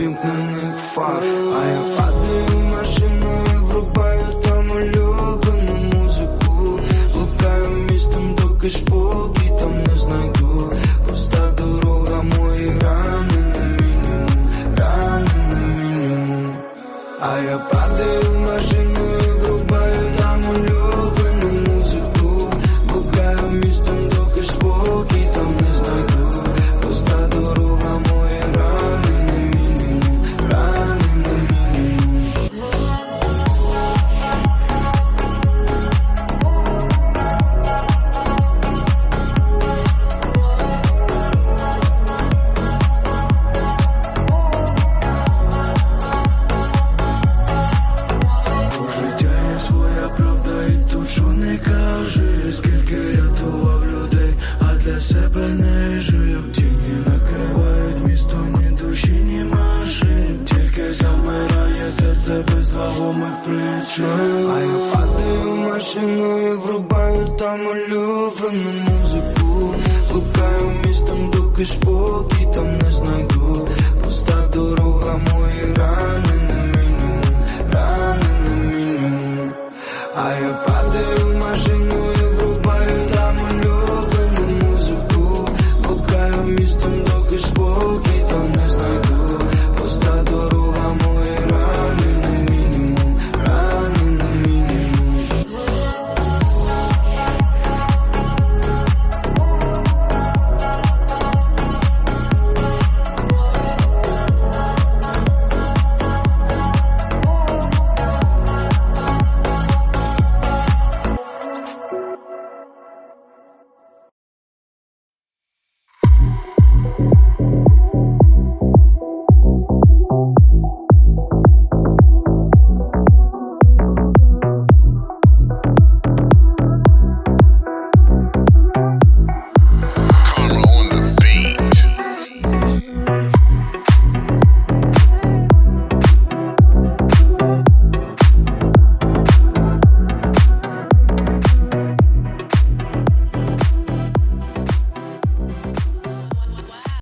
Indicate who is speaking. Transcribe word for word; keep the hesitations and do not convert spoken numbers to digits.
Speaker 1: вімкнених фар. А я падаю в машину і врубаю там улюблену музику. Блукаю містом, доки спокій там не знайду. Пуста дорога, мої рани на мінімум, рани на мінімум. А я падаю в машину і врубаю там улюблену музику. Блукаю містом, доки спокій там не знайду. Пуста дорога, мої рани на мінімум, рани на мінімум. Життя є своя правда і тут що не кажи. Скільки рятував людей, а для себе не жив. Тіні накривають місто, ні душі, ні машин. Тільки замирає серце без вагомих причин. А я падаю в машину і врубаю там улюблену музику. Блукаю містом, доки спокій там не знайду.